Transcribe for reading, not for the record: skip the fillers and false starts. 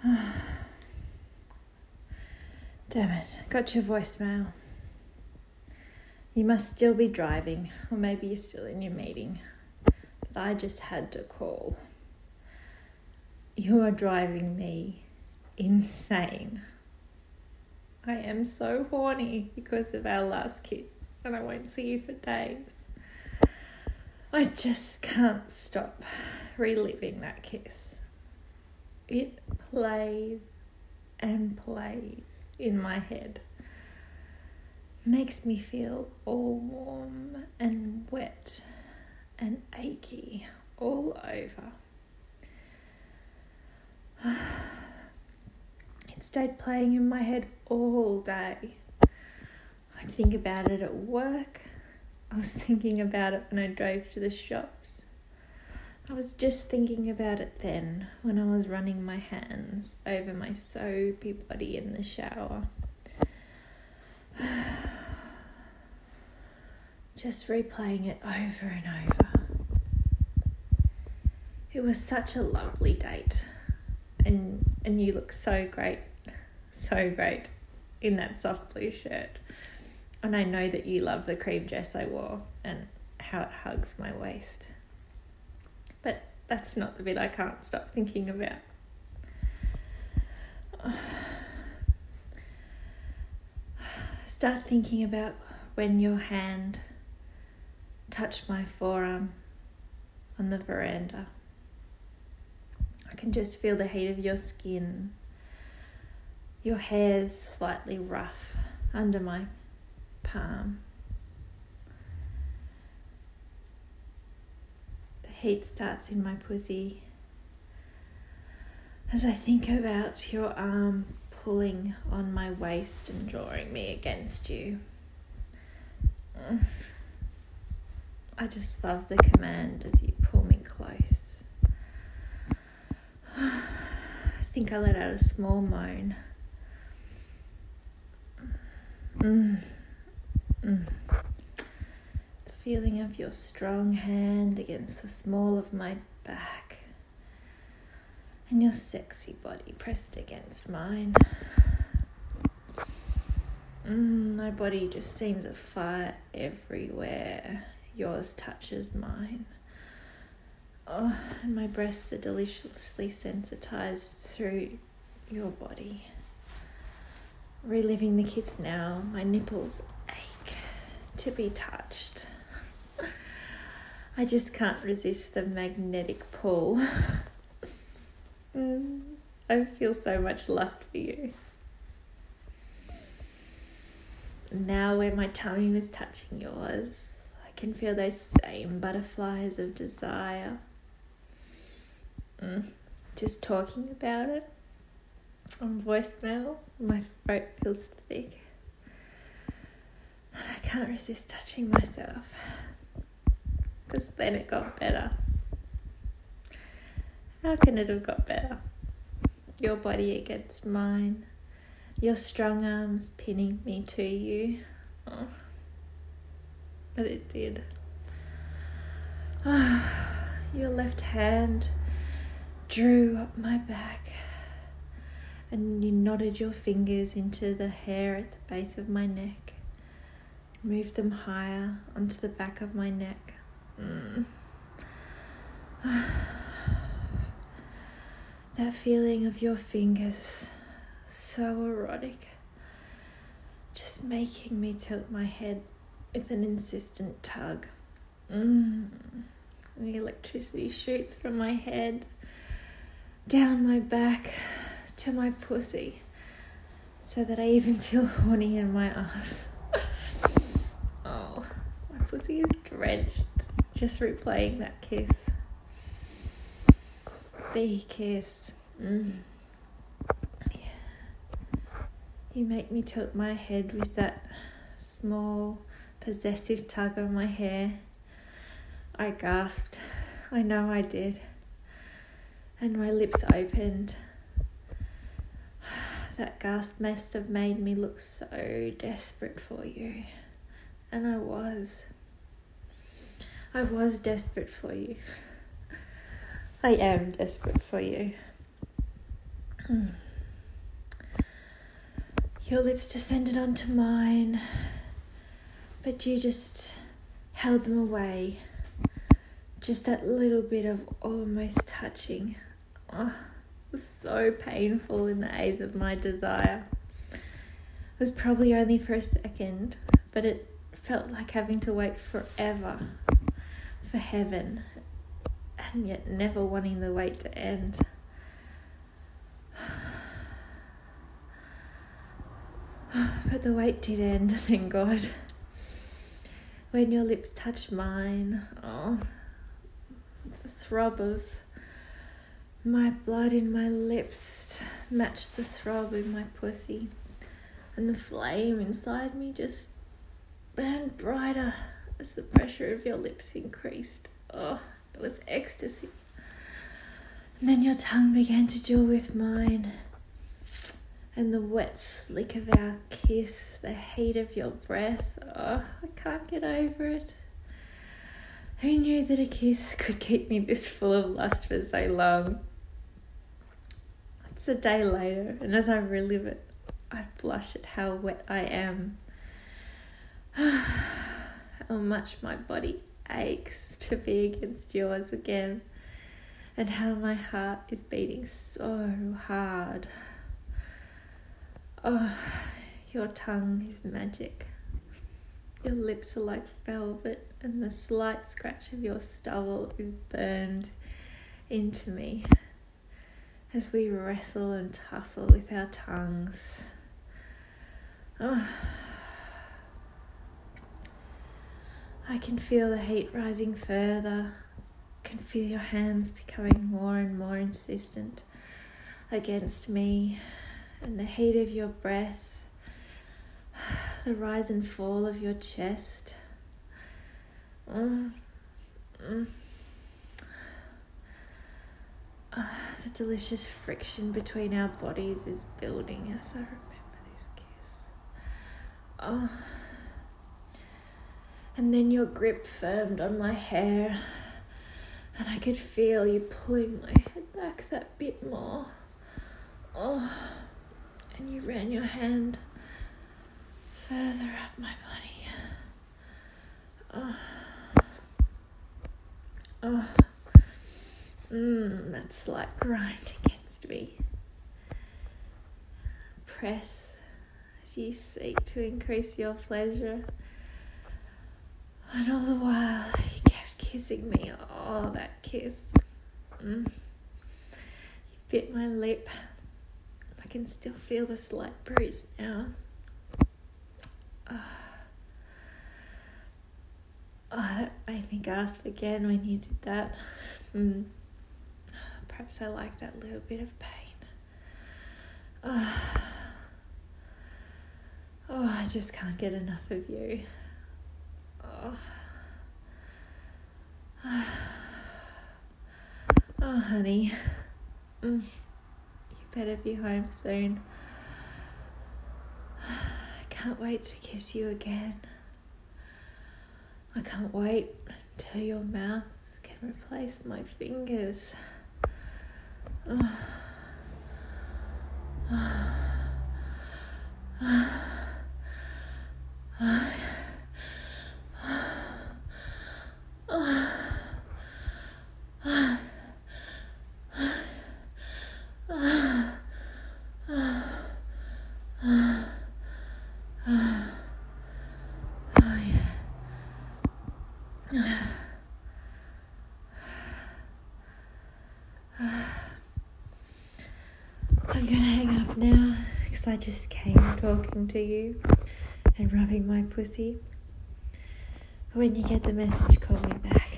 Damn it, got your voicemail. You must still be driving, or maybe you're still in your meeting. But I just had to call. You are driving me insane. I am so horny because of our last kiss, and I won't see you for days. I just can't stop reliving that kiss. It plays and plays in my head. Makes me feel all warm and wet and achy all over. It stayed playing in my head all day. I'd think about it at work. I was thinking about it when I drove to the shops. I was just thinking about it then when I was running my hands over my soapy body in the shower. Just replaying it over and over. It was such a lovely date. And you look so great in that soft blue shirt. And I know that you love the cream dress I wore and how it hugs my waist. But that's not the bit I can't stop thinking about. Start thinking about when your hand touched my forearm on the veranda. I can just feel the heat of your skin. Your hair's slightly rough under my palm. The heat starts in my pussy as I think about your arm pulling on my waist and drawing me against you. I just love the command as you pull me close. I think I let out a small moan. The feeling of your strong hand against the small of my back and your sexy body pressed against mine. My body just seems a fire everywhere. Yours touches mine. Oh, and my breasts are deliciously sensitized through your body. Reliving the kiss now, my nipples ache to be touched. I just can't resist the magnetic pull. I feel so much lust for you. Now where my tummy was touching yours, I can feel those same butterflies of desire. Just talking about it on voicemail, my throat feels thick. And I can't resist touching myself. Because then it got better. How can it have got better? Your body against mine. Your strong arms pinning me to you. Oh, but it did. Your left hand drew up my back and you knotted your fingers into the hair at the base of my neck. Moved them higher onto the back of my neck. That feeling of your fingers, so erotic, just making me tilt my head with an insistent tug. The electricity shoots from my head, down my back to my pussy, so that I even feel horny in my ass. Oh, my pussy is drenched, just replaying that kiss. The kiss. Yeah. You make me tilt my head with that small, possessive tug on my hair. I gasped. I know I did. And my lips opened. That gasp must have made me look so desperate for you. And I was. I was desperate for you. I am desperate for you. Your lips descended onto mine, but you just held them away. Just that little bit of almost touching. Oh, it was so painful in the aids of my desire. It was probably only for a second, but it felt like having to wait forever for heaven, and yet never wanting the wait to end. But the wait did end, thank God. When your lips touched mine, the throb of my blood in my lips matched the throb in my pussy, and the flame inside me just burned brighter as the pressure of your lips increased. Oh, it was ecstasy. And then your tongue began to duel with mine, and the wet slick of our kiss, the heat of your breath. Oh, I can't get over it. Who knew that a kiss could keep me this full of lust for so long? It's a day later, and as I relive it, I blush at how wet I am. How much my body aches to be against yours again, and how my heart is beating so hard. Oh, your tongue is magic. Your lips are like velvet, and the slight scratch of your stubble is burned into me as we wrestle and tussle with our tongues. Oh, I can feel the heat rising further. I can feel your hands becoming more and more insistent against me, and the heat of your breath, the rise and fall of your chest. The delicious friction between our bodies is building as I remember this kiss. And then your grip firmed on my hair, and I could feel you pulling my head back that bit more. And you ran your hand further up my body. That slight grind against me. Press as you seek to increase your pleasure. And all the while, you kept kissing me. Oh, that kiss. You bit my lip. I can still feel the slight bruise now. That made me gasp again when you did that. Perhaps I like that little bit of pain. I just can't get enough of you. Honey, you better be home soon. I can't wait to kiss you again. I can't wait till your mouth can replace my fingers. I'm gonna hang up now because I just came talking to you and rubbing my pussy. When you get the message, call me back.